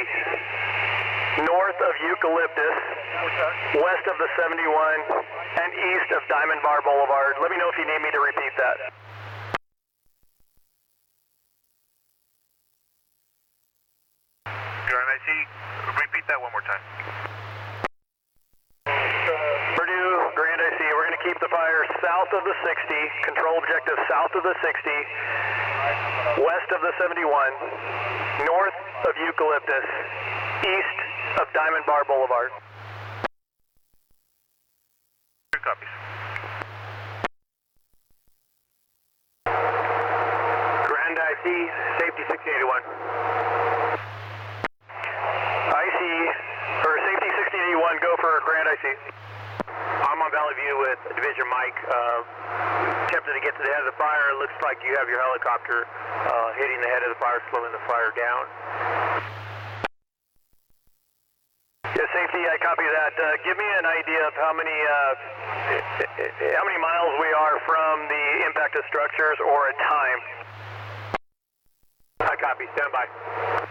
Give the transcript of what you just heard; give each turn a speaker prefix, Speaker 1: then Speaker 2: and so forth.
Speaker 1: north of Eucalyptus, west of the 71, and east of Diamond Bar Boulevard. Let me know if you need me to repeat that.
Speaker 2: Grand IC, repeat that one more time.
Speaker 1: Purdue, Grand IC, we're going to keep the fire south of the 60, control objective south of the 60, west of the 71, north of Eucalyptus, east of Diamond Bar Boulevard.
Speaker 2: Two copies.
Speaker 1: Grand IC, safety 6081. IC, or safety 6081, go for Grand IC.
Speaker 3: I'm on Valley View with Division Mike. Attempting to get to the head of the fire. It looks like you have your helicopter hitting the head of the fire, slowing the fire down.
Speaker 1: Yeah, safety, I copy that. Give me an idea of how many miles we are from the impacted structures, or a time.
Speaker 3: I copy. Stand by.